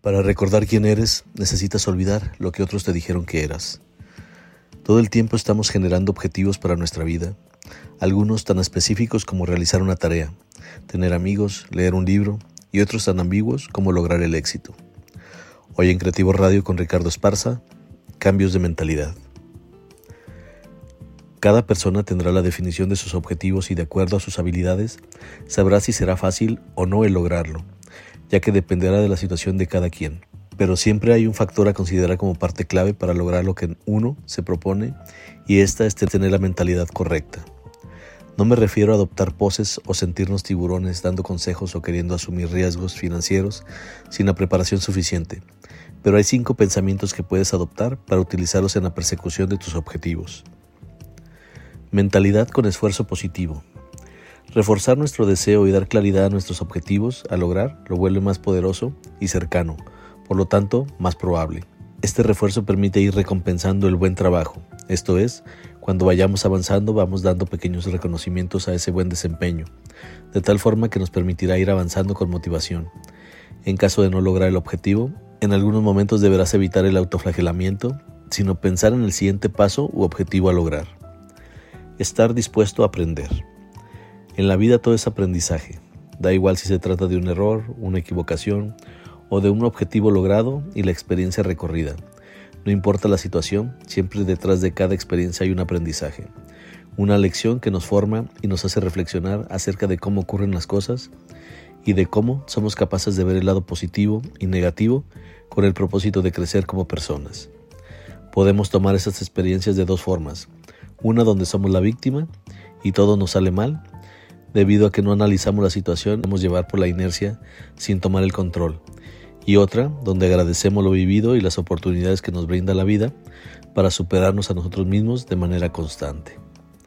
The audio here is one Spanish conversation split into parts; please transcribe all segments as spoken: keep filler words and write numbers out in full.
Para recordar quién eres, necesitas olvidar lo que otros te dijeron que eras. Todo el tiempo estamos generando objetivos para nuestra vida, algunos tan específicos como realizar una tarea, tener amigos, leer un libro, y otros tan ambiguos como lograr el éxito. Hoy en Creativo Radio con Ricardo Esparza, cambios de mentalidad. Cada persona tendrá la definición de sus objetivos y de acuerdo a sus habilidades, sabrá si será fácil o no el lograrlo, ya que dependerá de la situación de cada quien. Pero siempre hay un factor a considerar como parte clave para lograr lo que uno se propone, y esta es tener la mentalidad correcta. No me refiero a adoptar poses o sentirnos tiburones dando consejos o queriendo asumir riesgos financieros sin la preparación suficiente, pero hay cinco pensamientos que puedes adoptar para utilizarlos en la persecución de tus objetivos. Mentalidad con esfuerzo positivo. Reforzar nuestro deseo y dar claridad a nuestros objetivos a lograr lo vuelve más poderoso y cercano, por lo tanto, más probable. Este refuerzo permite ir recompensando el buen trabajo, esto es, cuando vayamos avanzando vamos dando pequeños reconocimientos a ese buen desempeño, de tal forma que nos permitirá ir avanzando con motivación. En caso de no lograr el objetivo, en algunos momentos deberás evitar el autoflagelamiento, sino pensar en el siguiente paso u objetivo a lograr. Estar dispuesto a aprender. En la vida todo es aprendizaje, da igual si se trata de un error, una equivocación o de un objetivo logrado y la experiencia recorrida. No importa la situación, siempre detrás de cada experiencia hay un aprendizaje, una lección que nos forma y nos hace reflexionar acerca de cómo ocurren las cosas y de cómo somos capaces de ver el lado positivo y negativo con el propósito de crecer como personas. Podemos tomar esas experiencias de dos formas, una donde somos la víctima y todo nos sale mal, debido a que no analizamos la situación, nos dejamos llevar por la inercia sin tomar el control, y otra donde agradecemos lo vivido y las oportunidades que nos brinda la vida para superarnos a nosotros mismos de manera constante.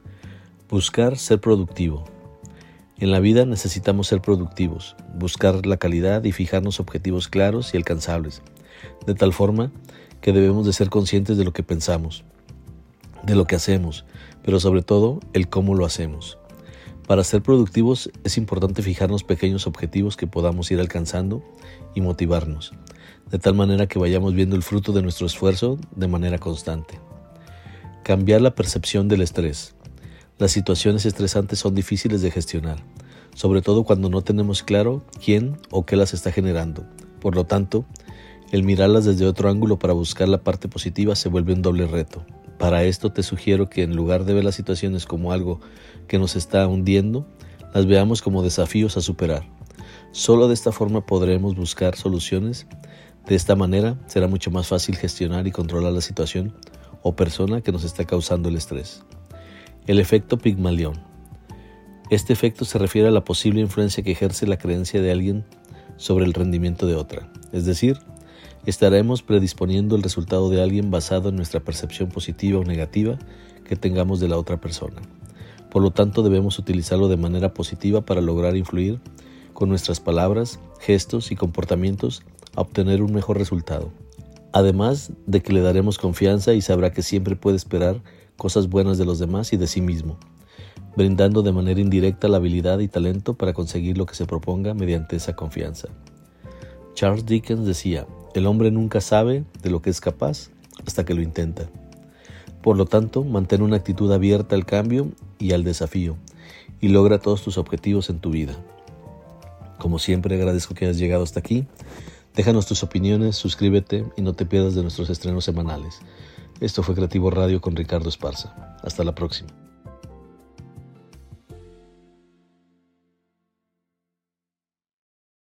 Buscar ser productivo. En la vida necesitamos ser productivos, buscar la calidad y fijarnos objetivos claros y alcanzables, de tal forma que debemos de ser conscientes de lo que pensamos, de lo que hacemos, pero sobre todo el cómo lo hacemos. Para ser productivos es importante fijarnos pequeños objetivos que podamos ir alcanzando y motivarnos, de tal manera que vayamos viendo el fruto de nuestro esfuerzo de manera constante. Cambiar la percepción del estrés. Las situaciones estresantes son difíciles de gestionar, sobre todo cuando no tenemos claro quién o qué las está generando. Por lo tanto, el mirarlas desde otro ángulo para buscar la parte positiva se vuelve un doble reto. Para esto te sugiero que en lugar de ver las situaciones como algo que nos está hundiendo, las veamos como desafíos a superar. Solo de esta forma podremos buscar soluciones. De esta manera será mucho más fácil gestionar y controlar la situación o persona que nos está causando el estrés. El efecto Pigmalión. Este efecto se refiere a la posible influencia que ejerce la creencia de alguien sobre el rendimiento de otra, es decir, estaremos predisponiendo el resultado de alguien basado en nuestra percepción positiva o negativa que tengamos de la otra persona. Por lo tanto, debemos utilizarlo de manera positiva para lograr influir con nuestras palabras, gestos y comportamientos a obtener un mejor resultado. Además de que le daremos confianza y sabrá que siempre puede esperar cosas buenas de los demás y de sí mismo, brindando de manera indirecta la habilidad y talento para conseguir lo que se proponga mediante esa confianza. Charles Dickens decía: el hombre nunca sabe de lo que es capaz hasta que lo intenta. Por lo tanto, mantén una actitud abierta al cambio y al desafío y logra todos tus objetivos en tu vida. Como siempre, agradezco que hayas llegado hasta aquí. Déjanos tus opiniones, suscríbete y no te pierdas de nuestros estrenos semanales. Esto fue Creativo Radio con Ricardo Esparza. Hasta la próxima.